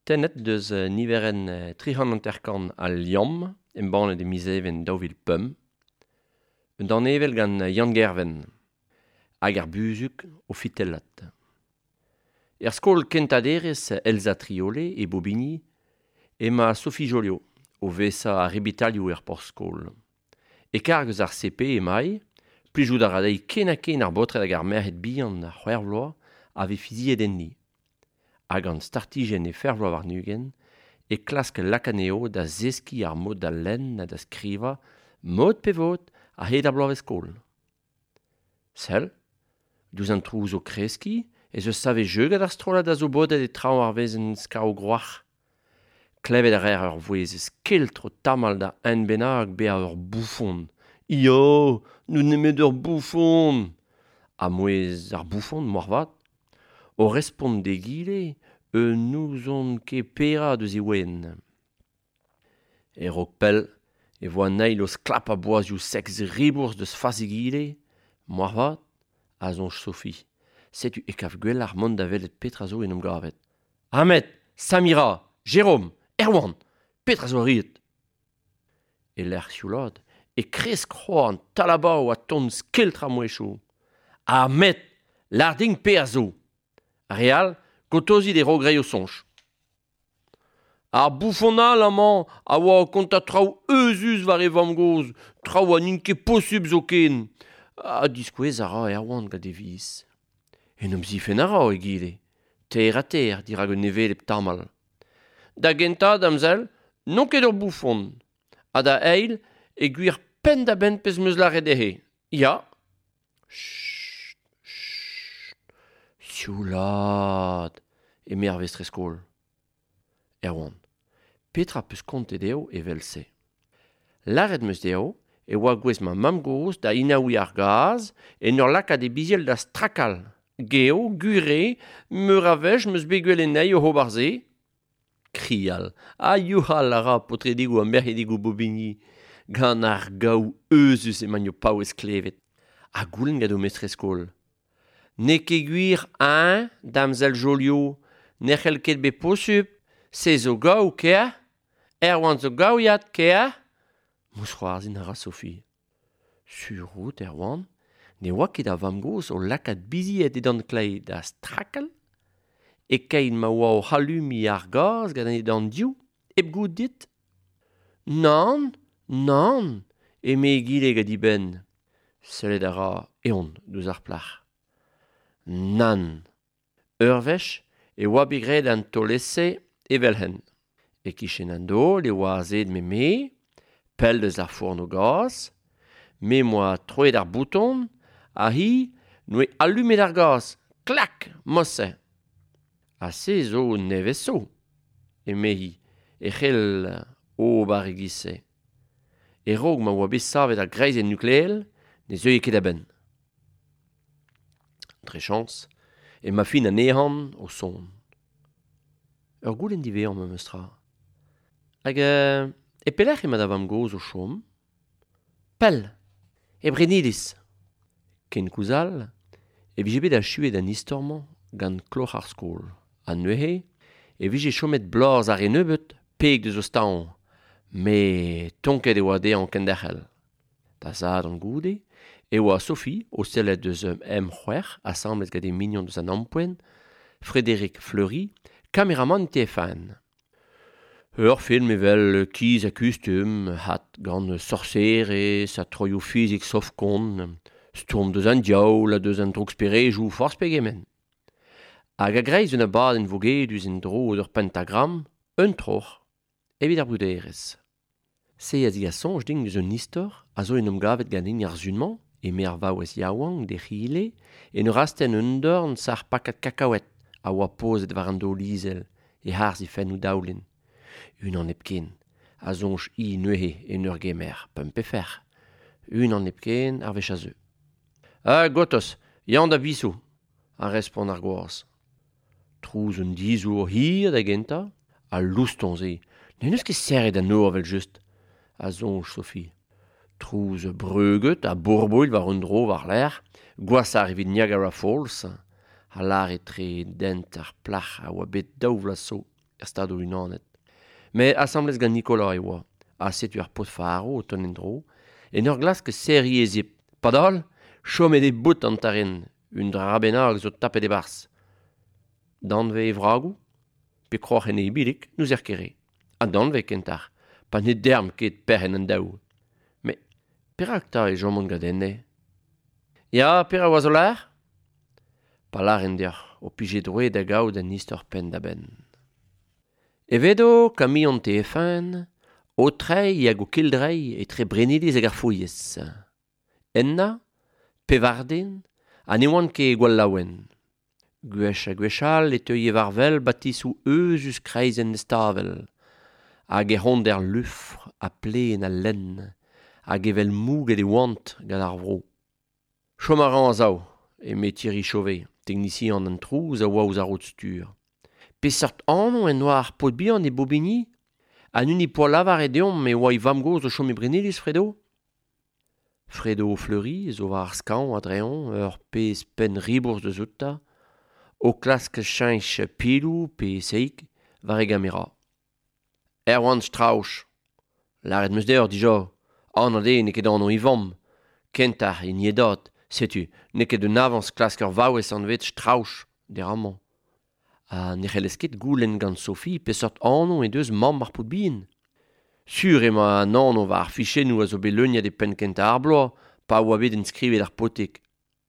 Tennet deus niveren 300 kan al liam en banne de miseven daouvil pum. Un danevel gant Jan Gerven, hag ar buzuk o fitellat. Skol kentaderez Elsa Triole e Bobigny ema Sophie Jolio o vesa a rebitalioù por skol. E kargez ar CP emai, plijout a radei ken ar botred hag ar merc'hed bihan ar c'hwervloa a ve fiziet enni. Hag an startigen e fervloa war nugen, e klask lakaneo da zeski ar mod da len na da skriva, mod pevot a hed ar bloav skol. Sel, douz an trouz o kreski, e ze save jeugad ar strollad a zo bodet e traoù ar vezen skao groach. Klevet ar ur vouez skeltro tamal da en bennak be a ur bouffon. Io, nou nemet ur bouffon. A mouez ar bouffon, moarvat, o respont de gile, nous on ket pera deus e oen. E rog pell, e voa neil o sklap a boazioù sex ribours deus fazigile, moarvat, a zonj Sophie. Setu e kav gwell ar mont da vellet petra zo en gavet. Ahmed, Samira, Jérôme, Erwan, petra zo riet. E l'er siulad, e kresk c'hoar an talabao a ton skeltra mouechou. Ahmed, larding pe a zo. Real, gotozit e rogrei o sonj. Ar bouffona l'amant a oa konta traoù euzus var e vamgoz, traoù an inke posub zo ken. A diskouez a ra Erwan gant e viz. En om zifen a ra e gile. Ter a ter, dirag un nevel ep tamal. Da genta, damzel, non ket ur bouffon. A da eil, e gwir pen da ben pez meus la redehe. Ya. Chut, chut. Sioulad. E mervez tre skol. Erwan. Petra peus konte deo e velse. Laret meus deo, e oa gwez ma mam goz da inaoui ar gaz, en ur lakad e biziel da strakal. Geo, gure, meur a vech meus begwel enei o hobarze. Krial. A youhal a ra potredigou a mercedigou Bobigny. Gant ar gaou euzus e manio pau esklevet. A goulenn gado mestre skol. Ne ket gwir un, damzel Jolio, ne c'hell ket be posub, se zo gaou kea? Erwan zo gaouiat kea? Mous c'hoarzin a ra Sophie. Sur route, Erwan, ne oa ket a vamgoz o lakad biziet edan klei da strakal, e kein ma oa o halumi ar gaz gant edan diou, eb gout dit. Nan, nan, e me gile gant iben. Sellet a ra eon deus ar plach. Nan. Urvech, e oa begred an tolese e velhen. E kichen an do, le oa zed me, pell deus ar fourn o gaz, me moa troet ar bouton, a hi, nou e allumet ar gaz, klak, mosse. A se zo nevez so, e me hi, e c'hell o bar e gise. E rog ma oa bet savet ar greizen nukleel, ne zeu ket a ben. Tre chans, e ma fin an ehan o son. Ur goulenn divean ma meustra. Hag e pelec'h e ma da vamgoz o chom? Pell, e brenidis. Ken kouzal, e vije bet a chuet an istorman gant kloc'h ar skol. An neuhe, e vije chomet blaz ar enebet peg deus o staon. Me tonket e oa dean kenderc'hel. Da zad an goude, e oa Sophie o sellet deus c'hwer, assemblez gade mignon deus an ampouen, Frédéric Fleury, kameraman TF1. Ur film evel kiz a kustum, hat gant sorcere, sa troioù fizik sofkon, stourm deus an diaoul, deus an drogspirejou forspegement. Hag a greiz un abad en vogedus en dro ur pentagram, un troch, evit ar bruderez. Se a zi a sonj ding deus un istor, a zo en gavet gant en ar zunman, e mer vaouez yaouang de c'hile, en ur asten un dorn sar pakat kakaouet, a oa pozet war an do lizel, e harzi fenn ou daoulin. Un an epken, a zonj i neuhe en ur gemer, pum pefer. Un an epken ar vech a zeu. Gotos, yann da bisou, a respond ar gwoaz. Trouz un dizour hir da genta, a louston ze. Ne neus ket serret an nor vel just, a zonj Sophie. Trouz breuget a bourboil war un dro war l'er, gwas a revit Niagara Falls, a lar etre dent ar plach a oa bet daouvla so. stado unanet. Me assembles gant Nicola e oa, a setu ar pot faro o ton endro, en ur glas que seri e zip. Padal, chom e bout an tarin, un drabenag zo tapet e bars. Dan ve e vragou, pe kroc'h en e bilik, nous kere. A dan ve kentar, pa net derm ket perhen an daou. Me, perak ta e jomon gadenne? Ya, pera oa zo lar? Pa lar en der, o pije droe da gaout an istor pen da ben. Evedo, kami an TF1, o trei hag o kildrei e tre breniliz hag ar fouiez. Enna, pevarden, an eoan ke gwal laouen. Gwech a gwechal e teuie varvel batisou eus kreizen stavel. Hag e hont der lufr a plen a len, hag evel moug e oant gant ar vro. Chomaran a zao, e me tiri chove, technicien an trouz a oa ouz ar rout stur. Pesart anon en oa ar pot bihan e bobini, an uni po lavar e deom me oa i vamgoz o chom e brenilis, Fredo? Fredo fleuri, zo va ar skañ a dreon, ur pez pen ribourz de zouta, o klask chanch pilou pe seik, var e gamera. Erwan strauch, laret meus deur dija, an ade ne ket an o ivam, kentar e niedot, setu, ne ket un avans klask ur vaouez an vet strauch, der amant. A ne c'hellesket goulenn gant Sophie pesort anon e deus mamm ar pot bin. Sur ema an anno va ar fichennou a zo beleuniad e pen kenta ar bloa, pa oa bet en skrivet ar potek.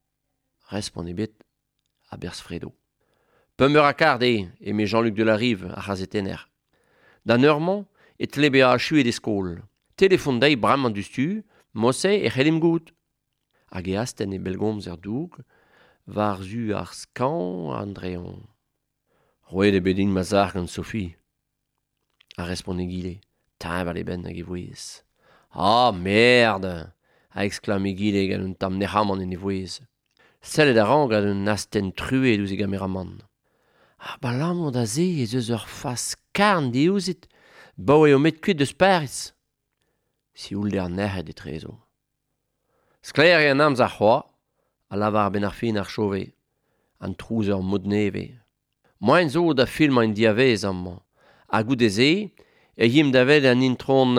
Respon e bet a bers Fredo. Pember a kard e me Jean-Luc Delarive a c'hazetener. Dan eurman, et lebe a chuet e skol. Telefon dei bram an dustu, mosse e c'hellim gout. Hag e asten e belgomz er doug, var zu ar skañ an dreon. Roet e bedin mazar gant Sophie. A respon e gile. Ta val e ben hag e voez. Ah, merde! A exclame e gile gant un tam nec'hamant en e voez. Sellet a ran gant un asten truet ouz e gameraman. Ah, ba lamont da ze e zeus ur fas karn deouzit, bao eo met kuit deus Paris. Si oul der nec'het e trezo. Skler e an amz ar c'hoa, a lavar ben ar fin ar chove, an trouz ur mod neve. Moin zo da film an diavez amman. A gout eze, e yim davel an intron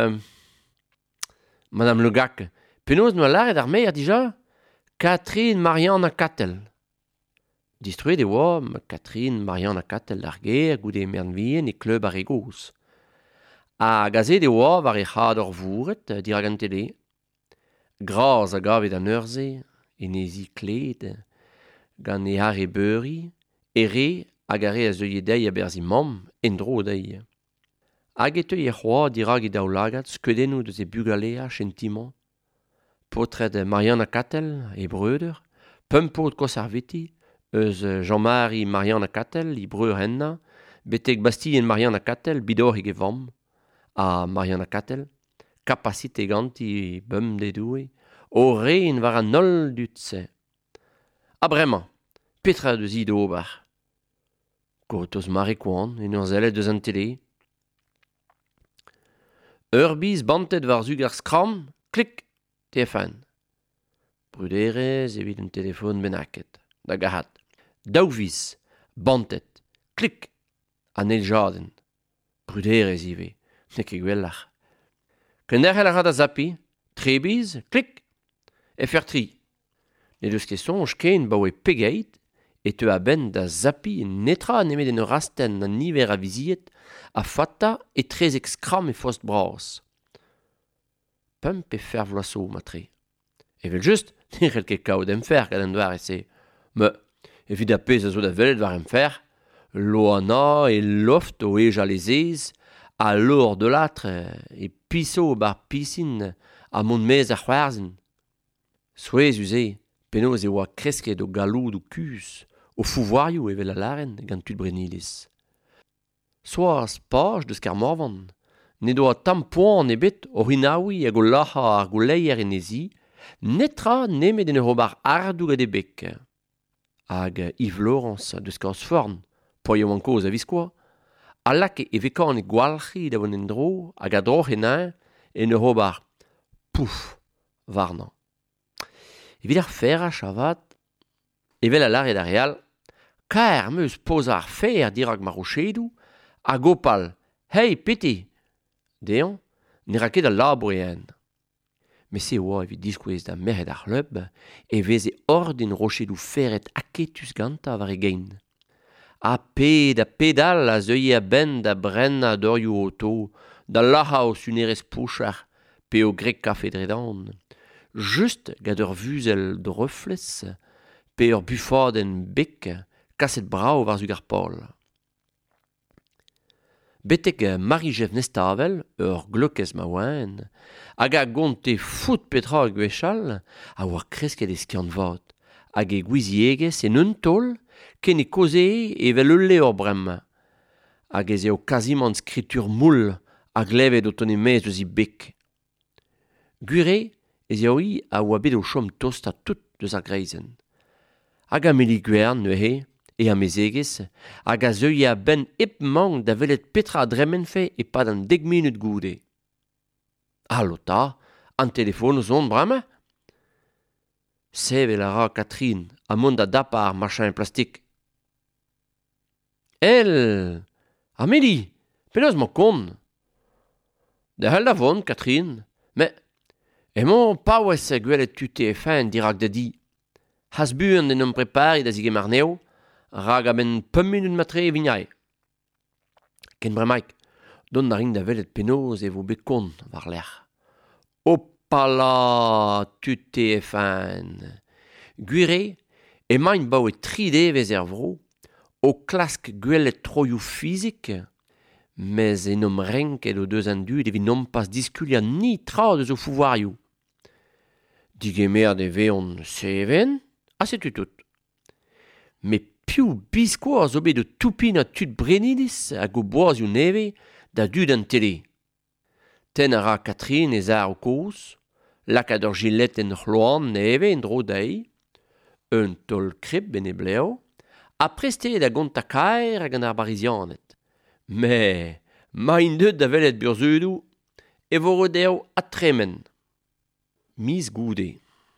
Madame Le Gac. Penaos nou a laret ar meier dija? Catherine Marianne Kattel. Distruet e oa, Catherine Marianne Kattel ar ger, gout e mernvien e klub ar egos. A gazet e oa var e c'had ur vouret, dirag an tele. Graz a gavet an urze, en ezi kled, gant e har e beuri, ere hag are a zeuie dei a berzi mamm, en dro dei. Hag e teuie c'hoa dirag e daoulagat skeudennoù deus e bugalea chentiman. Potret Marianne Kattel e breuder, pumpot konserveti, eus Jean-Marie Marianne Kattel i breur henna, betek bastien Marianne Kattel bidorrig e vamm, a Marianne Kattel, kapasite ganti bum de doue, o rein war an nol dutse. A bremañ, petra deus i d'ober. Gotoz marikoan, en ur zellet deus an tele. Urbiz bantet war zug ar skram, klik, TF1. Bruderez evit un telefon benaket, da gahat. Daouviz, bantet, klik, an el jaden. Bruderez ive, ne ket gwellach. Kenderhel a rad a zapi, trebiz, klik, e fer tri. Ne deus ket sonj ken ba oe pegeit, et te a ben da zapi netra nemet en ur asten an niver a viziet a fata e trezek skram e fost bras. Pump e fer vlaso, matre. Evel just, ne c'hell ket kaout em fer gant an doar ese. Me, evit a pez a zo da velet war em fer, lo ana e loft o ejal e zez, a lor de latre e piso bar pisin a mont mez ar c'hwarzhin. Souez uze, penaos e oa kresket o galoud o kus, o fouvoarioù evel a laren gant tud brenilis. Soaz paj deus kar morvan, ne doa tam poan ebet o rinaoui hag o laha ar gouleier en ezi, netra nemet en ur obar ardoug a debek. Hag Yves Laurence deus kaoz forn, poio an koz a viskoa, a lake e vekan e gwalc'hi da vont en dro hag a droch en ur obar pouf varnan. Evit ar fer a chavat, evel a lare da real, kaer meus poz ar fer dirag marochedou, A gopal, hey, piti. Deon, n'ira ket al labourean. Me se oa evit diskouez da merc'hed ar c'hlub, e veze hor din rochelou ferret aketus ganta war e gein. A pedal a zeuie a ben da brenna dorioù auto, da laha o sunerez pouchar, pe o grek kafe dredan. Just gad ur vuzel de refles, pe ur bufaden bek, kaset brao war zug ar pol. Betek Marie-Jeff Nestavel, ur glokez ma oan, hag a gonte fout petra gwechal, a war kresket e skiant vat, hag e gwiziegez en un tol, ken e koze e vel ul ur brem. Hag ez eo kazimant skritur moul, hag levet o tonne mez eus i bek. Gure, ez eo i a oa bet o chom tosta tout deus ar greizen. Hag a meli gwern neuhe, e a mezegez, hag a zeuie a ben ep mang da velet petra a dremenfe e pad an 10 minut goude. Allo ta, an telefon o zon brema? Sevel a ra Catherine, a mont da dapa ar machin plastik. El, Amélie, penaos mo kon. Da hel da vont, Catherine, me emañ pa oas gwelet tute e fin dirak da di. Has buan den om prepari da zige marneo, rag a ben 5 minut matre e vignai. Ken bremaik, don na ring da velet penaos e vo bet kon war l'er. Opala, tute e fin. Gwire, emañ bao e 3 devez er vro, o klask gwelet troioù fizik, mez en om renket o deus an dud evit n'om pas diskuliat ni tra deus o fouvarioù. Digemer de veon seven, a setu tout. Me piou biskoaz zo bet de toupin a tud brenidis hag o boazioù neve da dud an tele. Ten a ra Catherine ez ar o koz, lakad ur gilet en c'hloan neve en dro dei, un tol krip ben e bleo, a preste da gont a kaer hag an ar barizianet. Me, ma in deud da velet burzudou, e vo deo a tremen. Miz goude.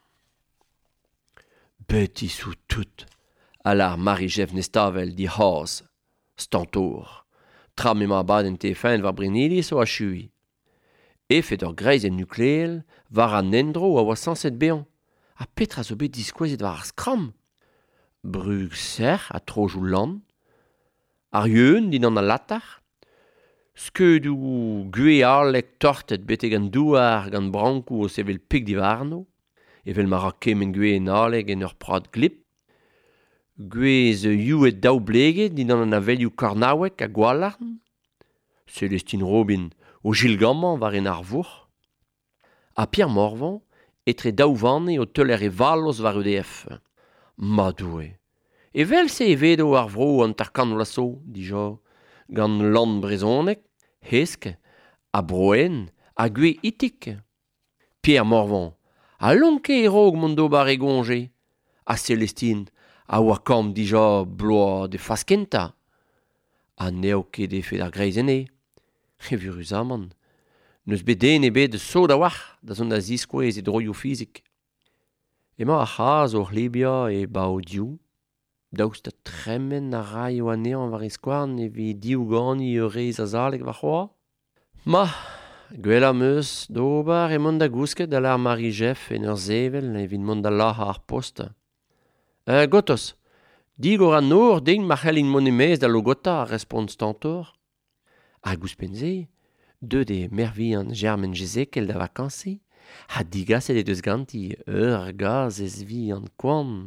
Betisou tout, alar Marie-Jeff Nestavel di c'haz, stantor. Tra me ma bad en tefen war brenidis o a chui. Efet ur greiz en nukleel war an endro a oa sanset bean. A petra zo bet diskouezet war ar skram. Brug ser a trojou lan. Ar yeun din an a latar. Skeudou gwe arlek tortet betek an douar gant brankou o sevel pik di varno. Evel ma ra kemen gwe en arleg en ur prad glip. Gwe ze youet daou bleget din an avelioù karnawek a gwalarn. Celestine Robin o Gilgamman war en ar vour. A Pierre Morvan etre daou vanne o teuler e valos war EDF. Madoue. Evel se evedo ar vro an tarkan lasso, dija, gant lan brezonek, hesk, a broen, a gwe itik. Pierre Morvan, a lonke e rog mondo bar e gonge, a Celestine, a oa kam dija bloa de faskenta. A neo ket e fet ar greizene. E vurus aman. Neus bet den e bet de so da war, da zon da ziskouez e droioù fizik. Ema a c'haz ur libia e bao diou. Daoust da tremen a rai o anean war e skouarn evit diou gani eurez a zaleg war c'hoa? Ma, gwell am eus, d'ober e mont da gousket da l'ar Marie-Jeff en ur zevel evit mont da laha ar posta. Gotos, digor an nor ding ma c'hellin monemez da logota a respond stantor. A gouspenze, deuet e mervi an germen jezekel da vakansi, ha digaset e deus ganti ur gaz ez vi an koan.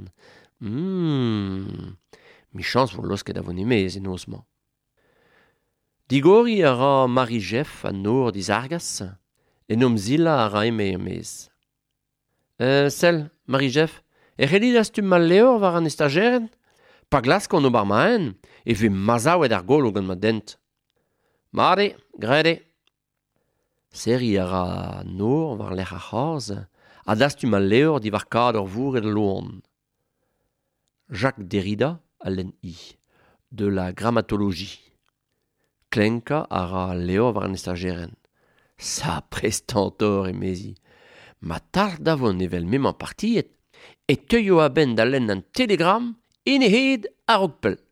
Mi chans vo losket a vo nemez en osman. Digori a ra Marie-Jeff an nor dizargas, en om zila a ra eme emez. Sel, Marie-Jeff, e c'hellit as tu mal leo war an estageren? Pa glas kon o bar maen, e ve mazaouet ar golo gant ma dent. Mare, grede. Seri a ra nor war l'er a c'haz, a das tu mal leo di var kad ur vour e da loan. Jacques Derrida a len I, de la grammatologie. Klenka a ra leo war an estageren. Sa prestantor e mezi. Ma tar davon evel memant partiet, e teuio a ben da len an telegram en e hed a rogpel.